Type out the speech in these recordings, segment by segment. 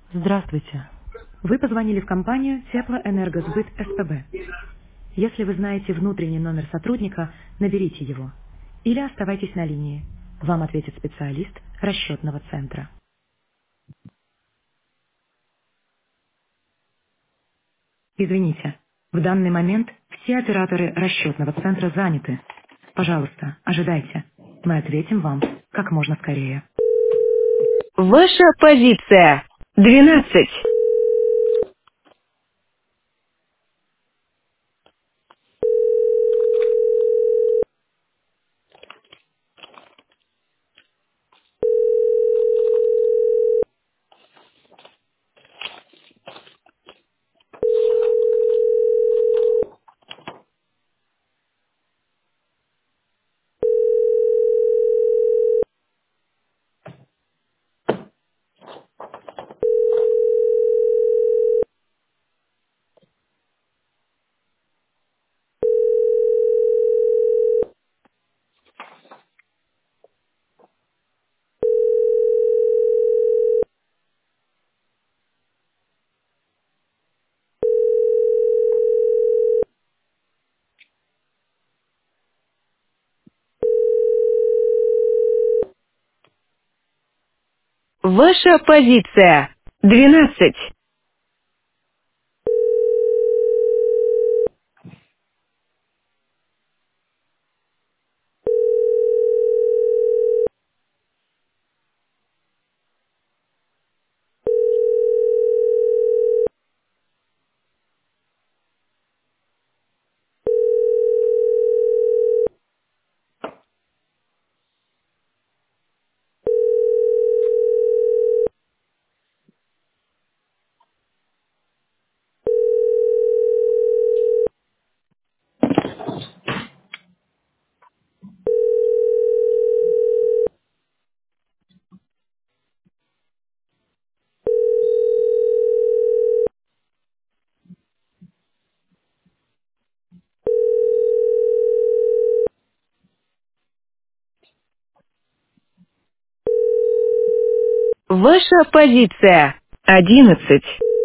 Здравствуйте. Вы позвонили в компанию Теплоэнергосбыт СПБ. Если вы знаете внутренний номер сотрудника, наберите его. Или оставайтесь на линии. Вам ответит специалист расчетного центра. Извините, в данный момент все операторы расчетного центра заняты. Пожалуйста, ожидайте. Мы ответим вам как можно скорее. Ваша позиция 12. Ваша позиция 12. Ваша позиция 11.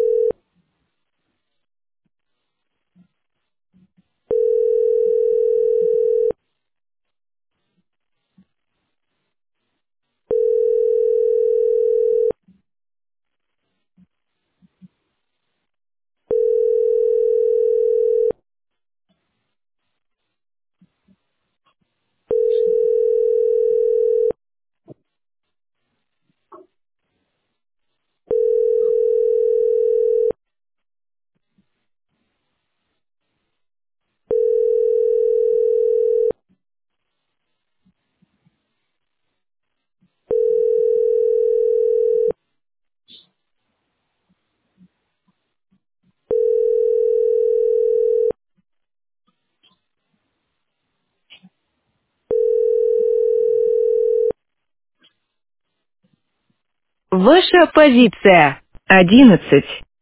Ваша позиция 11.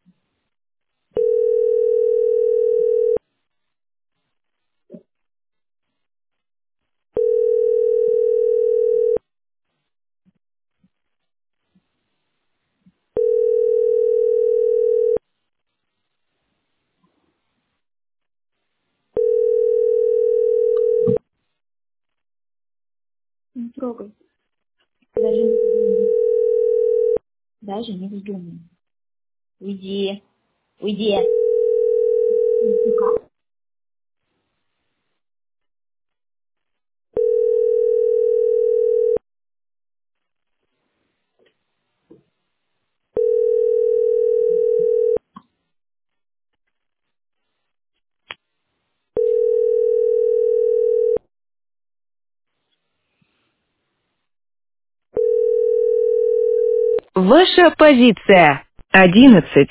Не трогай. Даже не вздумай. Даже не вздумай. Уйди. Уйди. Ваша позиция 11.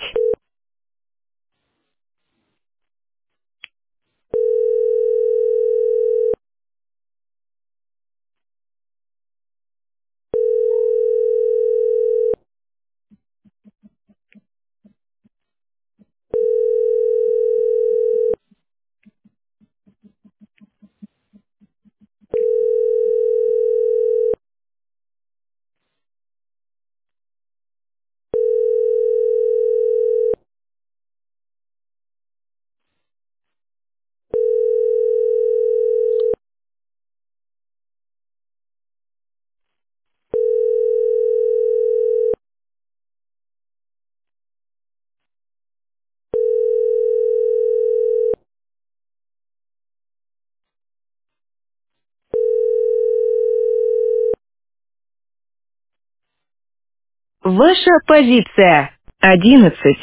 Ваша позиция 11.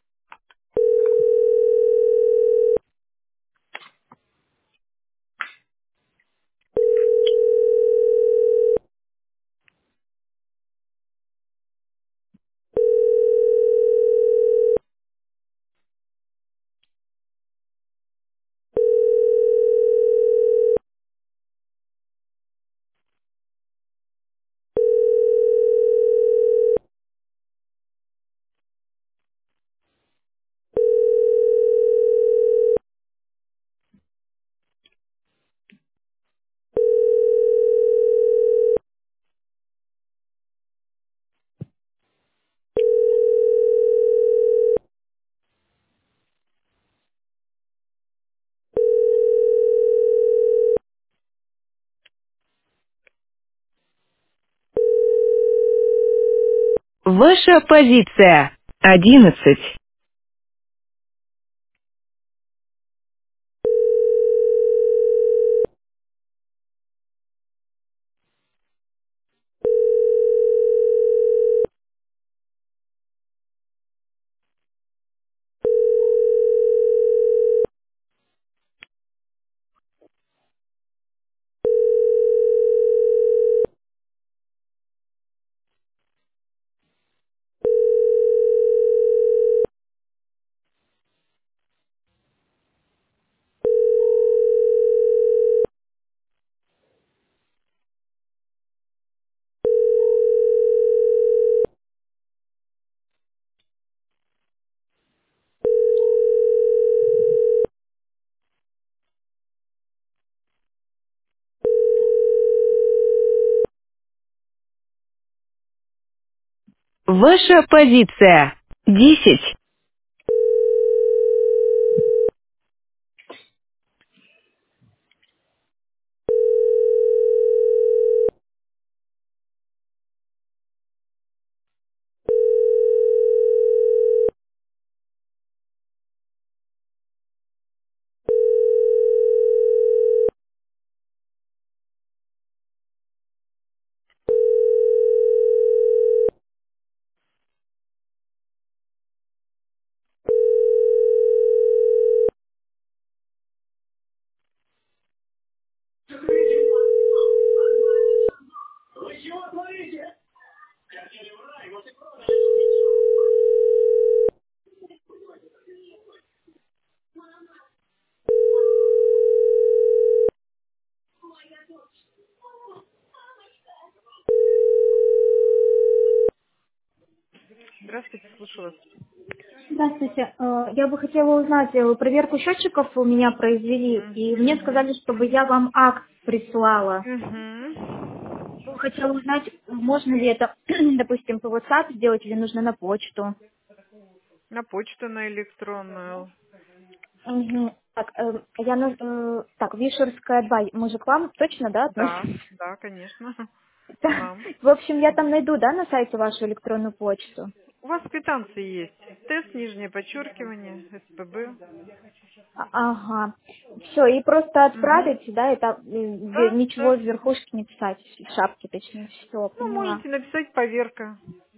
Ваша позиция 11. Ваша позиция 10. Здравствуйте. Я бы хотела узнать, проверку счетчиков у меня произвели, и мне сказали, чтобы я вам акт прислала. Хотела узнать, можно ли это, допустим, по WhatsApp сделать или нужно на почту. Мгм. Так, так, Вишерская 2, мы же к вам точно, да, относимся? Да. В общем, я там найду, да, на сайте вашу электронную почту? Ага. Все, и просто отправить, да, это ничего в верхушке не писать, в шапке, точнее, все, поняла.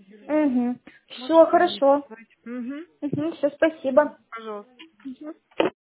Угу. Все, хорошо. Угу, все, спасибо. Мгм.